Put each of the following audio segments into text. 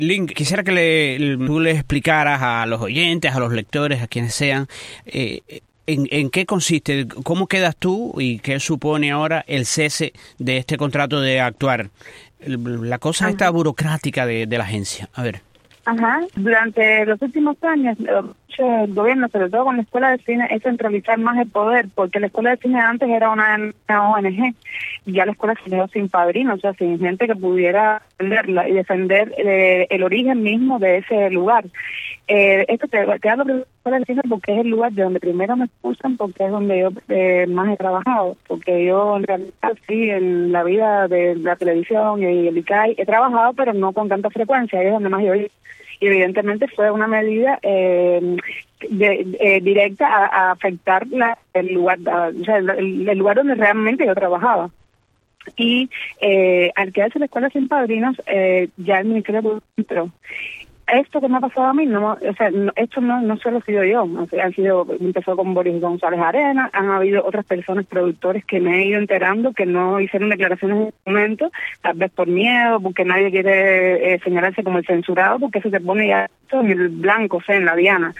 Lynn, quisiera que tú le explicaras a los oyentes, a los lectores, a quienes sean, ¿en qué consiste? ¿Cómo quedas tú y qué supone ahora el cese de este contrato de actuar? La cosa esta burocrática de la agencia. A ver. Durante los últimos años, el gobierno, sobre todo con la Escuela de Cine, es centralizar más el poder, porque la Escuela de Cine antes era una ONG, y ya la escuela se quedó sin padrinos, o sea, sin gente que pudiera defenderla y defender el origen mismo de ese lugar. Esto te hablo de la Escuela de Cine porque es el lugar de donde primero me expulsan, porque es donde yo más he trabajado, porque yo en realidad sí, en la vida de la televisión y el ICAI he trabajado, pero no con tanta frecuencia, ahí es donde más yo he. Y evidentemente fue una medida directa a afectar el lugar, el lugar donde realmente yo trabajaba. Y al quedarse la escuela sin padrinos, ya el Ministerio Público entró. Esto que me ha pasado a mí, esto no solo he sido yo, empezó con Boris González Arena, han habido otras personas, productores que me he ido enterando que no hicieron declaraciones en ese momento, tal vez por miedo, porque nadie quiere señalarse como el censurado, porque eso se pone ya en el blanco, en la diana.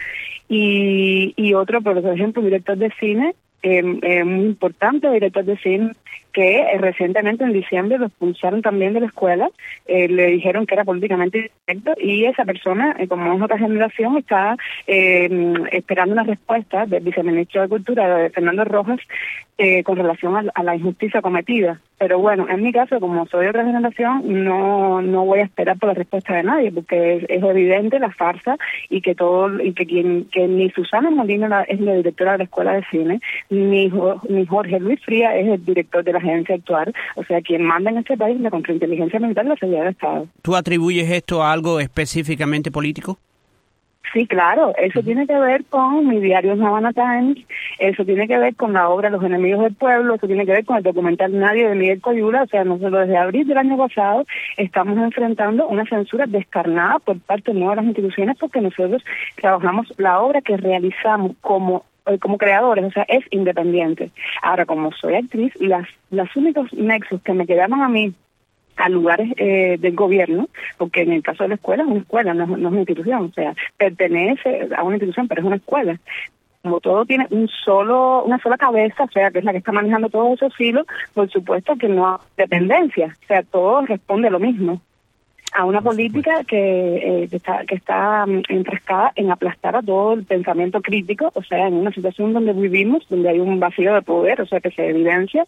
Y otro, por ejemplo, director de cine, muy importante director de cine, que recientemente en diciembre lo expulsaron también de la escuela, le dijeron que era políticamente incorrecto, y esa persona, como es otra generación, está esperando una respuesta del viceministro de Cultura, de Fernando Rojas, con relación a la injusticia cometida. Pero bueno, en mi caso, como soy de otra generación, no voy a esperar por la respuesta de nadie, porque es evidente la farsa y que que ni Susana Molina es la directora de la Escuela de Cine, ni Jorge Luis Fría es el director de la agencia actual. O sea, quien manda en este país la contrainteligencia militar y la seguridad del Estado. ¿Tú atribuyes esto a algo específicamente político? Sí, claro, eso tiene que ver con mi diario Havana Times, eso tiene que ver con la obra Los Enemigos del Pueblo, eso tiene que ver con el documental Nadie de Miguel Coyula. O sea, nosotros desde abril del año pasado estamos enfrentando una censura descarnada por parte de nuevas las instituciones, porque nosotros trabajamos la obra que realizamos como creadores, o sea, es independiente. Ahora, como soy actriz, los únicos nexos que me quedaban a mí a lugares del gobierno, porque en el caso de la escuela es una escuela, no es una institución, o sea, pertenece a una institución, pero es una escuela. Como todo tiene una sola cabeza, o sea, que es la que está manejando todos esos hilos, por supuesto que no hay dependencia, o sea, todo responde a lo mismo, a una política que está enfrascada en aplastar a todo el pensamiento crítico, o sea, en una situación donde vivimos, donde hay un vacío de poder, o sea, que se evidencia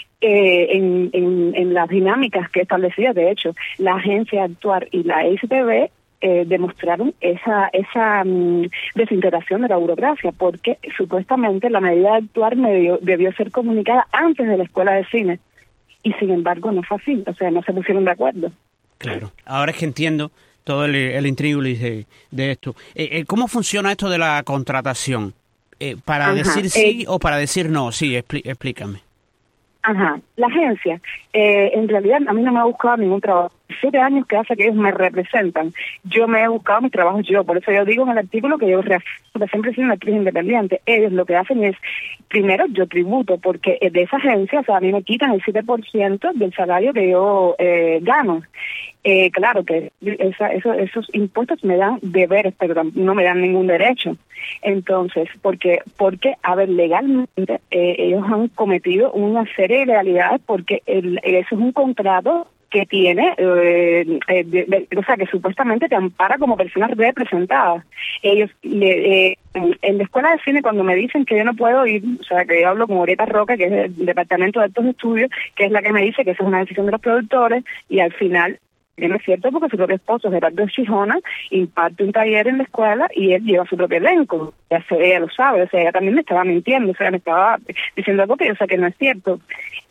en las dinámicas que establecía. De hecho, la agencia Actuar y la STV demostraron esa desintegración de la burocracia, porque supuestamente la medida de Actuar debió ser comunicada antes de la Escuela de Cine, y sin embargo no fue así, o sea, no se pusieron de acuerdo. Claro, ahora es que entiendo todo el intríngulis de esto. ¿Cómo funciona esto de la contratación? ¿Para decir sí o para decir no? Sí, explícame. La agencia, en realidad a mí no me ha buscado ningún trabajo. 7 años que hace que ellos me representan. Yo me he buscado mis trabajos yo, por eso yo digo en el artículo que yo siempre he sido una actriz independiente. Ellos lo que hacen es, primero yo tributo, porque de esa agencia, o sea, a mí me quitan el 7% del salario que yo gano. Claro que esos impuestos me dan deberes, pero no me dan ningún derecho. Entonces, porque a ver, legalmente ellos han cometido una serie de ilegalidades, porque eso es un contrato que tiene, o sea, que supuestamente te ampara como persona representada. Ellos, en la Escuela de Cine, cuando me dicen que yo no puedo ir, o sea, que yo hablo con Orieta Roca, que es del Departamento de Altos Estudios, que es la que me dice que eso es una decisión de los productores, y al final, no es cierto, porque su propio esposo, Gerardo Chijona, imparte un taller en la escuela y él lleva su propio elenco. Ella lo sabe, o sea, ella también me estaba mintiendo, o sea, me estaba diciendo algo que yo sé que no es cierto.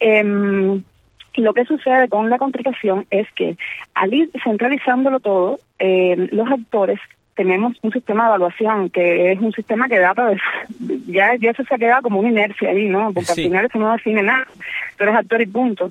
Lo que sucede con la contratación es que al ir centralizándolo todo, los actores tenemos un sistema de evaluación que es un sistema que data de, ya eso se ha quedado como una inercia ahí, ¿no? Porque sí. Al final eso no define nada, tú eres actor y punto.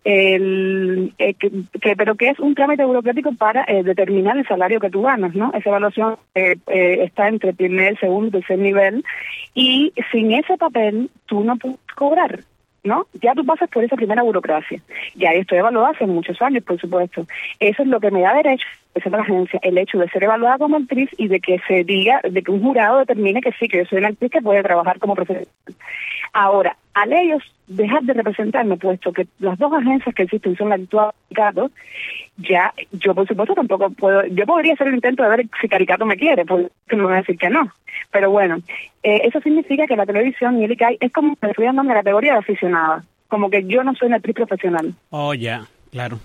Pero que es un trámite burocrático para determinar el salario que tú ganas, ¿no? Esa evaluación está entre primer, segundo y tercer nivel, y sin ese papel tú no puedes cobrar. ¿no? Ya tú pasas por esa primera burocracia. Ya estoy evaluada hace muchos años, por supuesto. Eso es lo que me da derecho a ser la agencia, el hecho de ser evaluada como actriz y de que se diga, de que un jurado determine que sí, que yo soy una actriz que puede trabajar como profesional. Ahora, al ellos dejar de representarme, puesto que las dos agencias que existen son la actual Caricato, ya yo por supuesto tampoco puedo, yo podría hacer el intento de ver si Caricato me quiere, porque me van a decir que no. Pero bueno, eso significa que la televisión y el ICAI es como que me estoy dando en la categoría de aficionada, como que yo no soy una actriz profesional. Oh, ya, claro.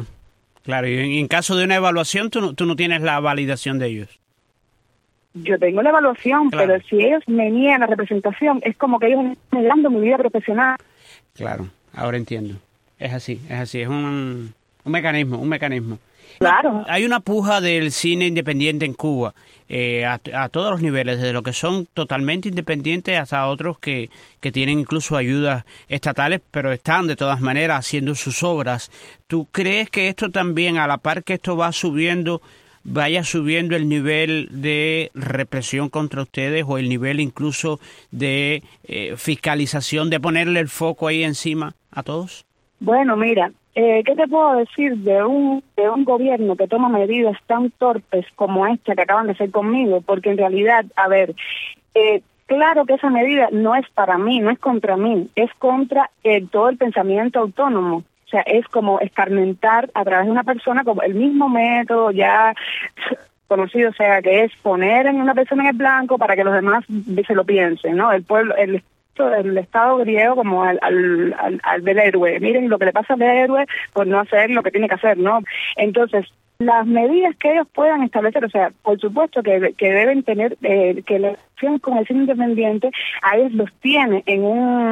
Y en caso de una evaluación, tú no tienes la validación de ellos. Yo tengo la evaluación, claro. Pero si ellos me niegan la representación, es como que ellos están negando mi vida profesional. Claro, ahora entiendo. Es así, es un mecanismo. Claro. Hay una puja del cine independiente en Cuba, a todos los niveles, desde lo que son totalmente independientes hasta otros que tienen incluso ayudas estatales, pero están de todas maneras haciendo sus obras. ¿Tú crees que esto también, a la par que esto vaya subiendo el nivel de represión contra ustedes o el nivel incluso de fiscalización, de ponerle el foco ahí encima a todos? Bueno, mira, ¿qué te puedo decir de un gobierno que toma medidas tan torpes como esta que acaban de hacer conmigo? Porque en realidad, a ver, claro que esa medida no es para mí, no es contra mí, es contra todo el pensamiento autónomo. O sea, es como escarmentar a través de una persona como el mismo método ya conocido, o sea, que es poner en una persona en el blanco para que los demás se lo piensen, ¿no? El pueblo, el Estado griego como al del héroe. Miren lo que le pasa al héroe por no hacer lo que tiene que hacer, ¿no? Entonces, las medidas que ellos puedan establecer, o sea, por supuesto que deben tener, que la acción con el cine independiente, a ellos los tiene en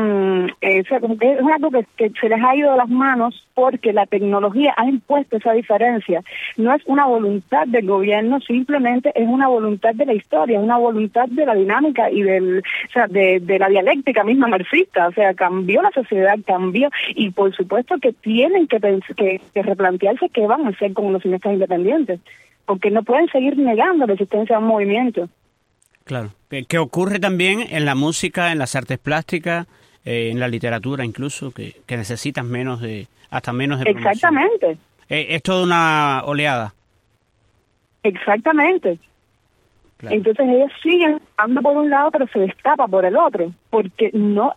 o sea, como que es algo que se les ha ido de las manos porque la tecnología ha impuesto esa diferencia. No es una voluntad del gobierno, simplemente es una voluntad de la historia, es una voluntad de la dinámica y de la dialéctica misma marxista. O sea, cambió la sociedad, y por supuesto que tienen que replantearse qué van a hacer con los cineastas independientes, porque no pueden seguir negando la existencia de un movimiento. Claro, que ocurre también en la música, en las artes plásticas, en la literatura incluso, que necesitas hasta menos de promoción. Exactamente. Es toda una oleada. Exactamente. Claro. Entonces ellos siguen andando por un lado, pero se destapa por el otro, porque no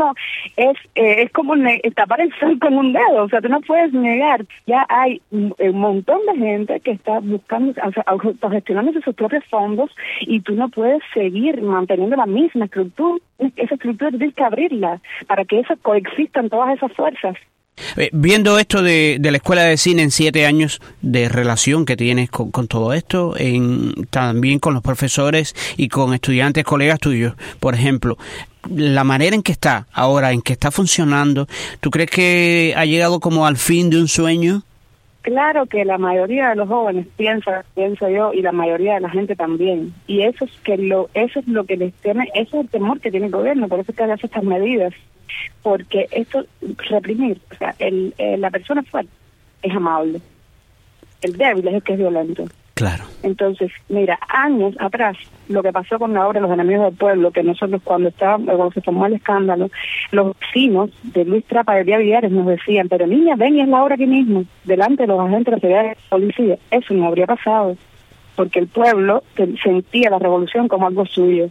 es como tapar el sol con un dedo. O sea, tú no puedes negar. Ya hay un montón de gente que está buscando, o sea, autogestionándose sus propios fondos, y tú no puedes seguir manteniendo la misma estructura. Esa estructura tienes que abrirla para que coexistan todas esas fuerzas. Viendo esto de la Escuela de Cine en 7 años de relación que tienes con todo esto, también con los profesores y con estudiantes, colegas tuyos, por ejemplo, la manera en que está ahora, en que está funcionando, ¿tú crees que ha llegado como al fin de un sueño? Claro que la mayoría de los jóvenes pienso yo, y la mayoría de la gente también. Y eso es lo que les teme, eso es el temor que tiene el gobierno, por eso es que hace estas medidas. Porque esto, reprimir, o sea, la persona fuerte es amable, el débil es el que es violento. Claro. Entonces, mira, años atrás, lo que pasó con la obra Los Enemigos del Pueblo, que nosotros cuando se formó el escándalo, los vecinos de Luis Trapa y Elías Villares nos decían, pero niña, ven, y es la obra aquí mismo, delante de los agentes de la seguridad de la policía. Eso no habría pasado, porque el pueblo sentía la revolución como algo suyo.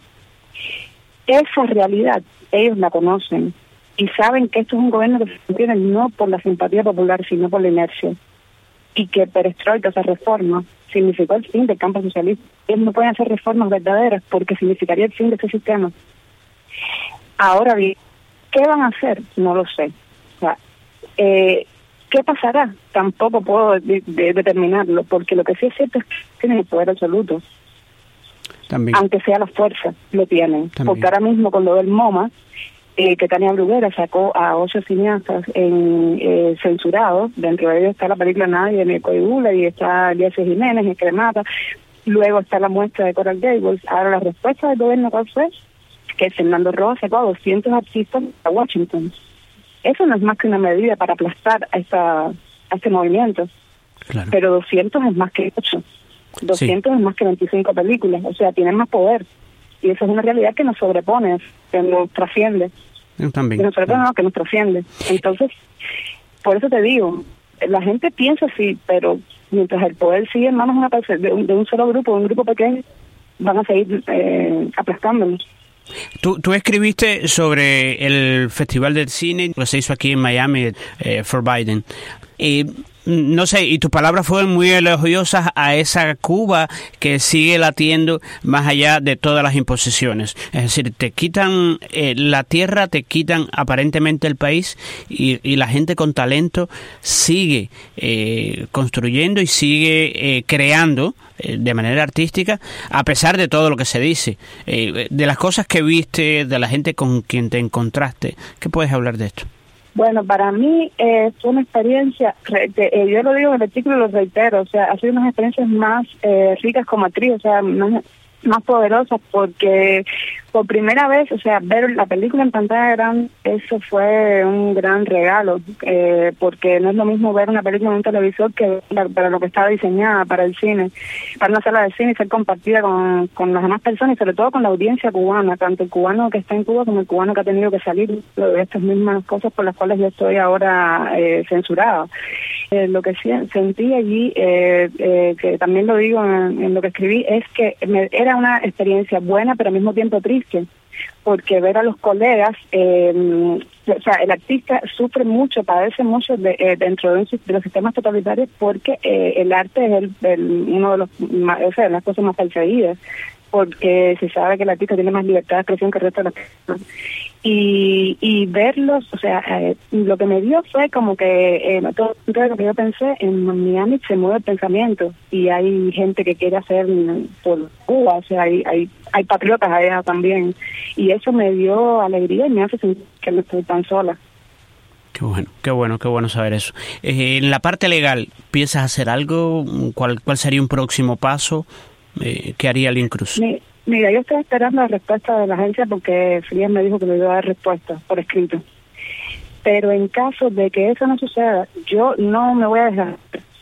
Esa realidad, ellos la conocen, y saben que esto es un gobierno que se mantiene no por la simpatía popular, sino por la inercia. Y que perestroika, esa reforma, significó el fin del campo socialista. Ellos no pueden hacer reformas verdaderas porque significaría el fin de ese sistema. Ahora bien, ¿qué van a hacer? No lo sé. O sea, ¿qué pasará? Tampoco puedo determinarlo, porque lo que sí es cierto es que tienen el poder absoluto. También. Aunque sea la fuerza, lo tienen. También. Porque ahora mismo con lo del MoMA, que Tania Bruguera sacó a 8 cineastas censurados, dentro de ellos está la película Nadie en el Coibula, y está Jesse Jiménez en Cremata, luego está la muestra de Coral Gables. Ahora la respuesta del gobierno, ¿cuál fue? Que Fernando Roa sacó a 200 artistas a Washington. Eso no es más que una medida para aplastar a este movimiento. Claro. Pero 200 es más que 8. 200 es más que 25 películas, o sea, tienen más poder. Y esa es una realidad que nos sobrepone, que nos trasciende. Yo también. De nosotros no, que nos trasciende. Entonces, por eso te digo, la gente piensa así, pero mientras el poder sigue en manos de un solo grupo, un grupo pequeño, van a seguir aplastándonos. Tú escribiste sobre el Festival de Cine que se hizo aquí en Miami, for Biden. No sé, y tus palabras fueron muy elogiosas a esa Cuba que sigue latiendo más allá de todas las imposiciones. Es decir, te quitan la tierra, te quitan aparentemente el país y la gente con talento sigue construyendo y sigue creando de manera artística, a pesar de todo lo que se dice. De las cosas que viste, de la gente con quien te encontraste, ¿qué puedes hablar de esto? Bueno, para mí fue una experiencia, yo lo digo en el artículo, lo reitero, o sea, ha sido unas experiencias más ricas como actriz, o sea, más poderosas, porque por primera vez, o sea, ver la película en pantalla grande, eso fue un gran regalo, porque no es lo mismo ver una película en un televisor que para lo que estaba diseñada, para el cine, para una sala de cine y ser compartida con las demás personas y sobre todo con la audiencia cubana, tanto el cubano que está en Cuba como el cubano que ha tenido que salir de estas mismas cosas por las cuales yo estoy ahora censurada. Lo que sentí allí, que también lo digo en lo que escribí, es que era una experiencia buena pero al mismo tiempo triste, porque ver a los colegas, o sea, el artista sufre mucho, padece mucho dentro de los sistemas totalitarios, porque el arte es uno de las cosas más perseguidas, porque se sabe que el artista tiene más libertad de expresión que el resto de las personas. Y verlos, o sea, lo que me dio fue como que todo lo que yo pensé, en Miami se mueve el pensamiento y hay gente que quiere hacer por Cuba, o sea, hay patriotas allá también, y eso me dio alegría y me hace sentir que no estoy tan sola. Qué bueno saber eso. En la parte legal, ¿piensas hacer algo? ¿Cuál sería un próximo paso? ¿Qué haría el Cruz? Mira, yo estoy esperando la respuesta de la agencia porque Frías me dijo que me iba a dar respuesta por escrito. Pero en caso de que eso no suceda, yo no me voy a dejar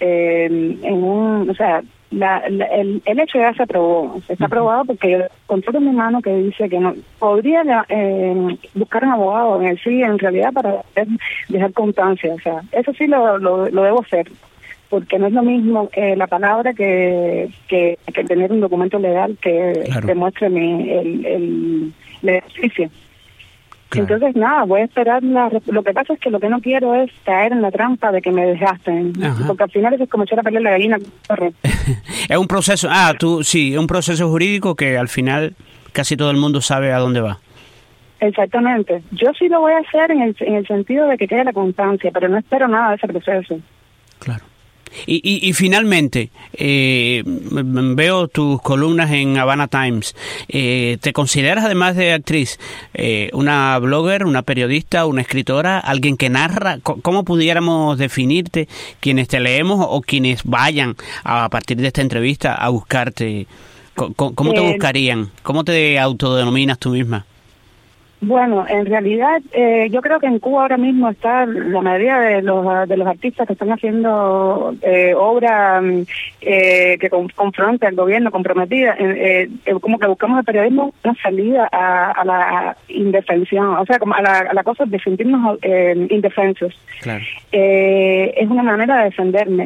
o sea, el hecho ya se aprobó. Está aprobado porque yo controlo en mi mano que dice que no podría buscar un abogado en realidad para dejar constancia. O sea, eso sí lo debo hacer, porque no es lo mismo la palabra que tener un documento legal que demuestre el ejercicio. Claro. Entonces, nada, voy a esperar. Lo que pasa es que lo que no quiero es caer en la trampa de que me desgasten. Ajá. Porque al final eso es como echar a pelear la gallina. Es un proceso, es un proceso jurídico que al final casi todo el mundo sabe a dónde va. Exactamente. Yo sí lo voy a hacer en el sentido de que quede la constancia, pero no espero nada de ese proceso. Claro. Y finalmente, veo tus columnas en Havana Times. ¿Te consideras, además de actriz, una blogger, una periodista, una escritora, alguien que narra? ¿Cómo pudiéramos definirte quienes te leemos o quienes vayan a partir de esta entrevista a buscarte? ¿Cómo te buscarían? ¿Cómo te autodenominas tú misma? Bueno, en realidad yo creo que en Cuba ahora mismo está la mayoría de los artistas que están haciendo obra que confronta al gobierno, comprometida, como que buscamos el periodismo una salida a la indefensión, o sea, como a la cosa de sentirnos indefensos. Claro. Es una manera de defenderme.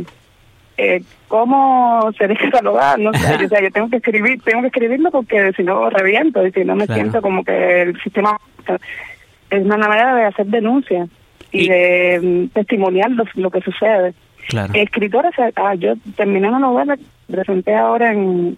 ¿Cómo seré catalogada? No sé, o sea, yo tengo que escribirlo porque si no reviento y si no me siento como que el sistema es una manera de hacer denuncias y de testimoniar lo que sucede. Claro. Escritora, yo terminé una novela que presenté ahora en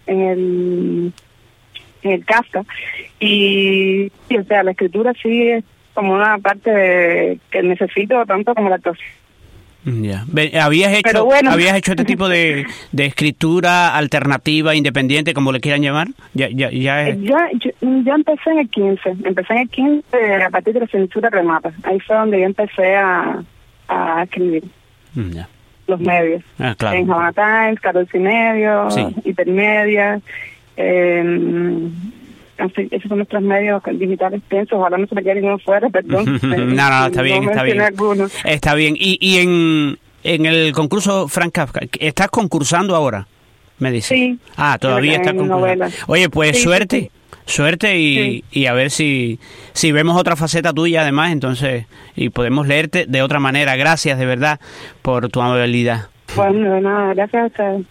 el Kafka y o sea, la escritura sí es como una parte que necesito tanto como la actuación. Ya. ¿Habías hecho este tipo de escritura alternativa, independiente, como le quieran llamar? Yo empecé en el 15. A partir de la censura remata. Ahí fue donde yo empecé a escribir. Ya. Los medios. Claro. En Havana Times, 14 y medio, Hipermedia. Esos son nuestros medios digitales, pienso. Ojalá no se me quede ninguno fuera, perdón. No, está bien. Está bien. Y en el concurso Frank Kafka, ¿estás concursando ahora? Me dice. Sí. Todavía estás concursando. Oye, pues suerte. Suerte y a ver si vemos otra faceta tuya además, entonces, y podemos leerte de otra manera. Gracias de verdad por tu amabilidad. Bueno, nada, gracias a ustedes.